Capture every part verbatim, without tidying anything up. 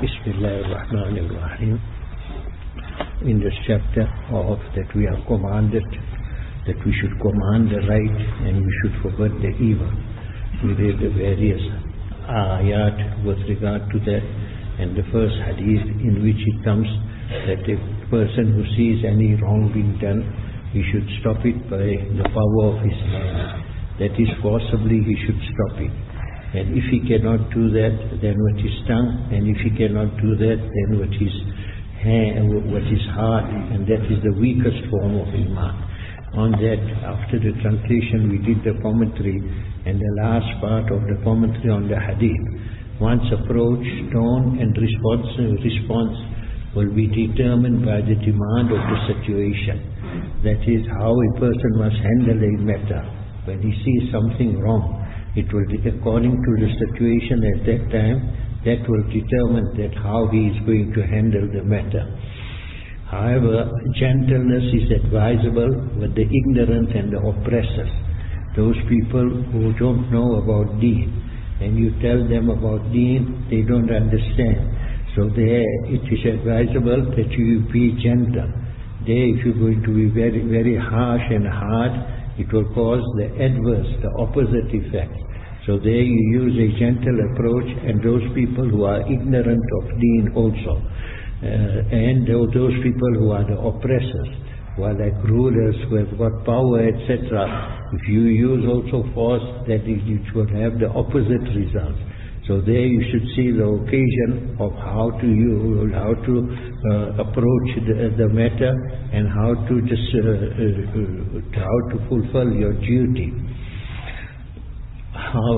Bismillahirrahmanirrahim. In this chapter of that we are commanded that we should command the right and we should forbid the evil. We read the various ayat with regard to that, and the first hadith in which it comes that a person who sees any wrong being done, he should stop it by the power of his hand. That is, forcibly he should stop it. And if he cannot do that, then with his tongue, and if he cannot do that, then with his hand, with his heart, and that is the weakest form of iman. On that, after the translation, we did the commentary, and the last part of the commentary on the hadith. One's approach, tone, and response, response will be determined by the demand of the situation. That is, how a person must handle a matter. When he sees something wrong, it will be according to the situation at that time, that will determine that how he is going to handle the matter. However, gentleness is advisable with the ignorant and the oppressors. Those people who don't know about deen, and you tell them about deen, they don't understand. So there it is advisable that you be gentle. There, if you're going to be very, very harsh and hard, it will cause the adverse, the opposite effect. So there you use a gentle approach, and those people who are ignorant of deen also, uh, and those people who are the oppressors, who are like rulers, who have got power, et cetera. If you use also force, that it, it will have the opposite result. So there you should see the occasion of how to use, how to uh, approach the, the matter, and how to just uh, uh, how to fulfill your duty. How,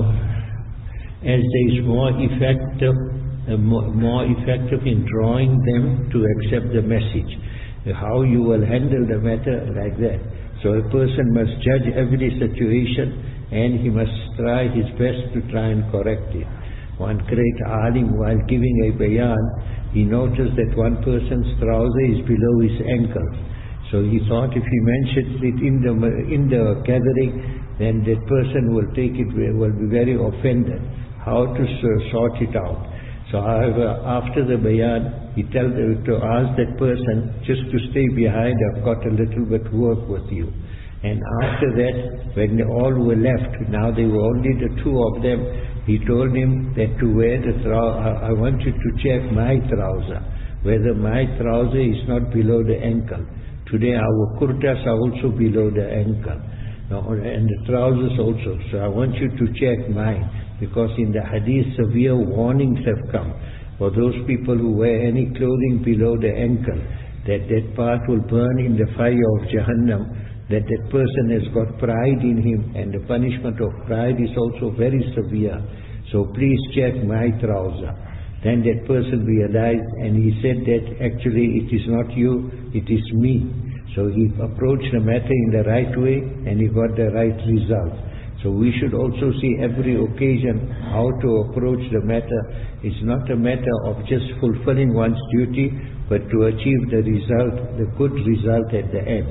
as there is more effective, uh, more, more effective in drawing them to accept the message. How you will handle the matter like that. So a person must judge every situation, and he must try his best to try and correct it. One great alim, while giving a bayan, he noticed that one person's trouser is below his ankles. So he thought if he mentions it in the in the gathering, then that person will take it, will be very offended. How to sort it out? So however, after the bayan, he told to ask that person just to stay behind. I've got a little bit work with you. And after that, when they all were left, now they were only the two of them, he told him that to wear the trouser, I want you to check my trouser, whether my trouser is not below the ankle. Today our kurtas are also below the ankle, now, and the trousers also. So I want you to check mine, because in the hadith severe warnings have come for those people who wear any clothing below the ankle, that that part will burn in the fire of Jahannam, that that person has got pride in him, and the punishment of pride is also very severe. So please check my trouser. Then that person realized, and he said that actually it is not you, it is me. So he approached the matter in the right way, and he got the right result. So we should also see every occasion how to approach the matter. It's not a matter of just fulfilling one's duty, but to achieve the result, the good result at the end.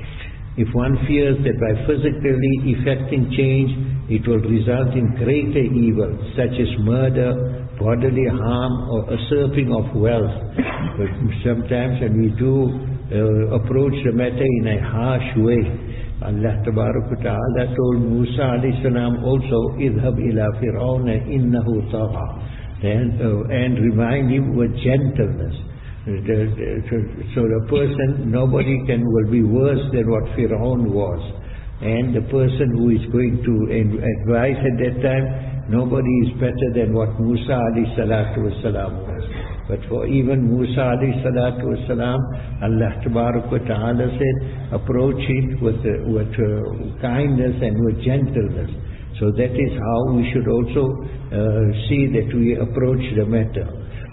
If one fears that by physically effecting change, it will result in greater evil, such as murder, bodily harm, or usurping of wealth. But sometimes when we do uh, approach the matter in a harsh way, Allah Ta'ala told Musa alayhi salam also, idhab ila fir'auna innahu tagha, and, uh, and remind him with gentleness. The, the, so the person, nobody can will be worse than what Fir'aun was. And the person who is going to advise at that time, nobody is better than what Musa alayhi salatu wasalam was. But for even Musa alayhi salatu wasalam, Allah Ta'ala said, approach it with, uh, with uh, kindness and with gentleness. So that is how we should also uh, see that we approach the matter.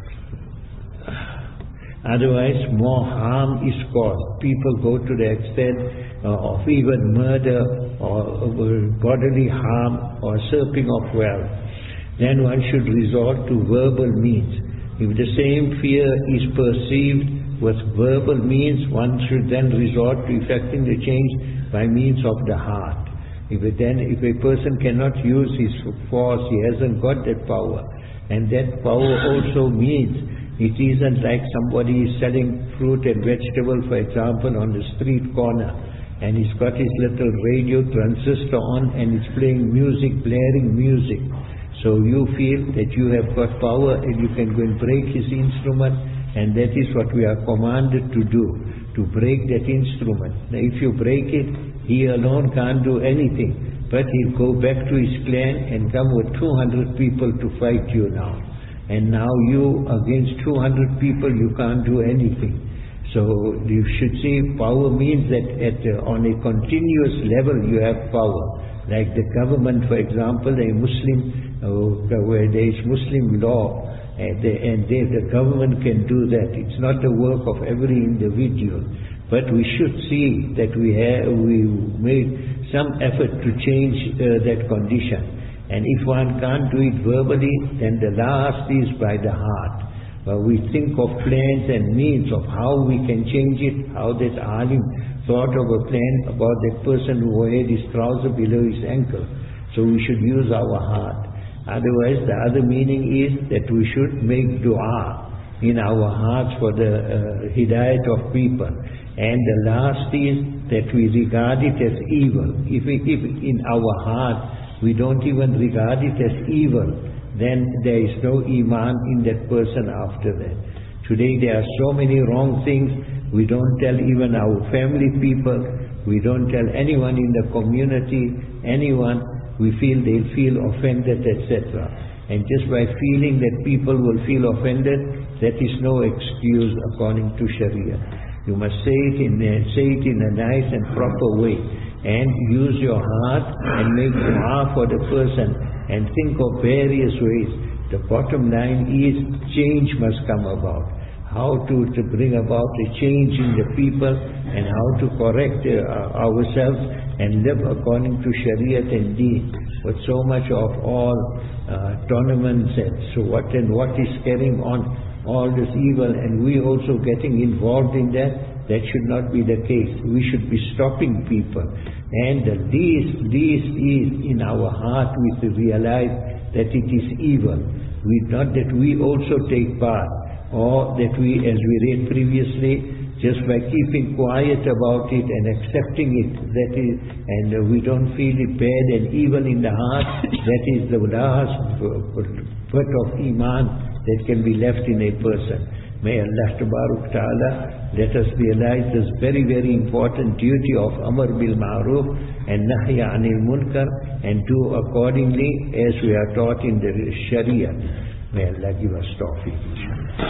Otherwise, more harm is caused. People go to the extent uh, of even murder, or uh, bodily harm, or usurping of wealth. Then one should resort to verbal means. If the same fear is perceived with verbal means, one should then resort to effecting the change by means of the heart. If it then, if a person cannot use his force, he hasn't got that power. And that power also means It isn't like somebody is selling fruit and vegetable, for example, on the street corner, and he's got his little radio transistor on and he's playing music, blaring music. So you feel that you have got power and you can go and break his instrument, and that is what we are commanded to do, to break that instrument. Now if you break it, he alone can't do anything, but he'll go back to his clan and come with two hundred people to fight you now. And now you against two hundred people, you can't do anything. So you should see power means that at, uh, on a continuous level you have power. Like the government, for example, a Muslim, uh, where there is Muslim law, and, they, and they, the government can do that. It's not the work of every individual. But we should see that we have we made some effort to change uh, that condition. And if one can't do it verbally, then the last is by the heart. Uh, we think of plans and means of how we can change it, how that alim thought of a plan about that person who had his trouser below his ankle. So we should use our heart. Otherwise, the other meaning is that we should make dua in our hearts for the uh, hidayat of people. And the last is that we regard it as evil. If, we, if in our heart we don't even regard it as evil, then there is no iman in that person after that. Today there are so many wrong things. We don't tell even our family people, we don't tell anyone in the community, anyone. We feel they'll feel offended, et cetera. And just by feeling that people will feel offended, that is no excuse according to Sharia. You must say it in a, say it in a nice and proper way, and use your heart and make dua for the person, and think of various ways. The bottom line is change must come about. How to, to bring about a change in the people, and how to correct uh, ourselves and live according to Shariat and Deen. But so much of all uh, tournaments and so what and what is carrying on all this evil, and we also getting involved in that, that should not be the case. We should be stopping people. And the least, least is in our heart we to realize that it is evil. We, not that we also take part, or that we, as we read previously, just by keeping quiet about it and accepting it, that is, and uh, we don't feel it bad and evil in the heart, that is the last bit of iman that can be left in a person. May Allah Tabarak Ta'ala let us realize this very, very important duty of Amr bil Ma'ruf and Nahy Anil Munkar, and do accordingly as we are taught in the Sharia. May Allah give us tawfiq.